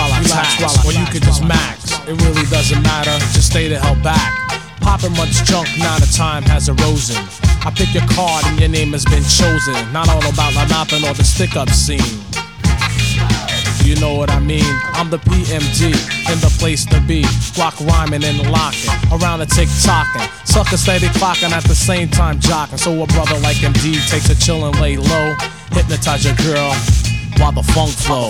while I tax, or you could just max. It really doesn't matter, just stay the hell back. Popping much junk, now the time has arisen. I pick your card and your name has been chosen. Not all about La Noppin' or the stick-up scene. You know what I mean? I'm the PMG in the place to be. Rock rhyming and locking around the tick-tocking. Sucker steady clocking at the same time jocking. So a brother like MD takes a chill and lay low. Hypnotize your girl while the funk flow.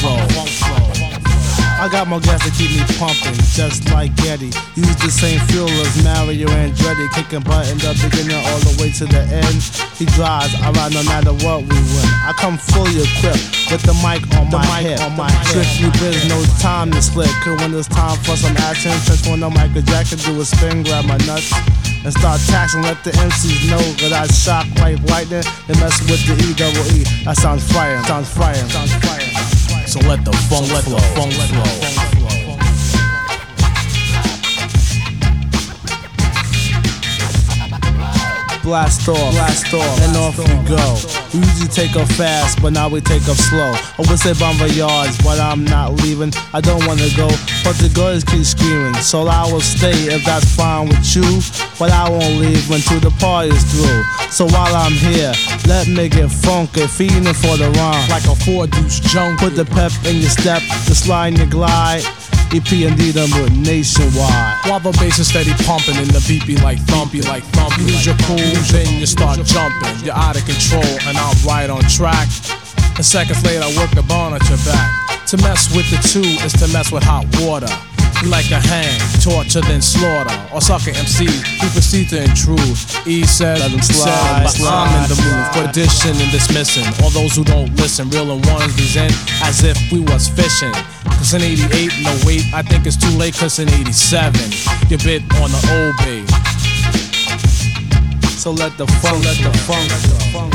I got more gas to keep me pumping, just like Getty. Use the same fuel as Mario Andretti, kicking butt in the beginning all the way to the end. He drives, I ride no matter what we win. I come fully equipped with the mic on my hip. Strictly biz, no time to slip. Cause when it's time for some action, just when Michael Jackson do a spin, grab my nuts and start taxing. Let the MCs know that I shock like lightning. They mess with the E-double-E. That sounds frightening, sounds frightening, sounds frightening. So let the funk flow. Blast off, and off we go. We usually take off fast, but now we take off slow. I would say bon voyage, but I'm not leaving. I don't wanna go, but the girls keep screaming. So I will stay if that's fine with you, but I won't leave until the party's through. So while I'm here, let me get funky, feeding for the rhyme. Like a 4-deuce junk. Put the pep in your step, the slide in your glide. EP&D them with nationwide. While the bass is steady pumping and the beat be like thumpy. You lose your cool, then you start jumping. You're out of control and I'm right on track. And seconds later I work the bone at your back. To mess with the two is to mess with hot water. You like to hang, torture, then slaughter. Or sucker MCs who proceed to intrude. E said, let them slide, but I'm in the mood for addition and dismissing all those who don't listen. Reeling ones these in as if we was fishing. Cause in 88, no wait, I think it's too late. Cause in 87, you bit on the old babe. So let the funk flow.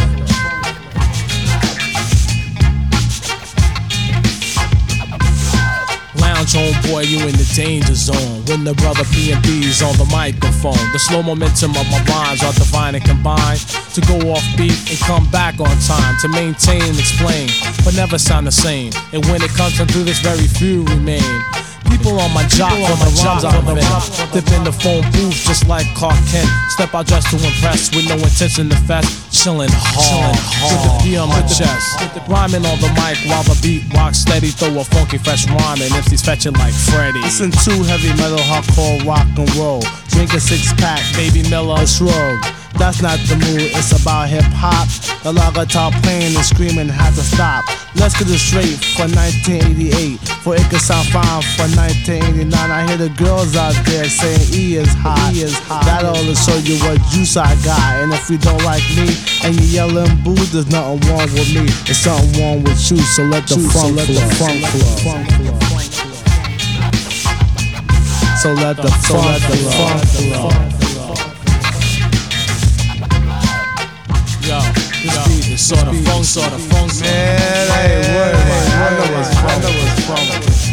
Lounge on, boy, you in the danger zone. When the brother P&B's on the microphone, the slow momentum of my rhymes are divine and combined to go off beat and come back on time to maintain and explain, but never sound the same. And when it comes to do this, very few remain. People on my job for the rhymes I'm in. Dip in the phone booth just like Clark Kent. Step out dressed to impress with no intention to fest. Chillin' hard with the P on my chest. Rhyming on the mic while the beat rocks steady. Throw a funky fresh rhyme and MC's fetching like Freddy. Listen to heavy metal, hardcore, rock and roll. Drink a 6-pack, Baby Miller, a shrug. That's not the mood, it's about hip-hop. The loud guitar playing and screaming had to stop. Let's get it straight for 1988, for it could sound fine for 1989. I hear the girls out there saying E is hot. That ought to show you what juice I got. And if you don't like me and you yelling boo, there's nothing wrong with me. There's something wrong with you, so let the funk flow. So let the funk flow. Yo, this beat is sorta funk. Man, I ain't worried, man. I know it's funk.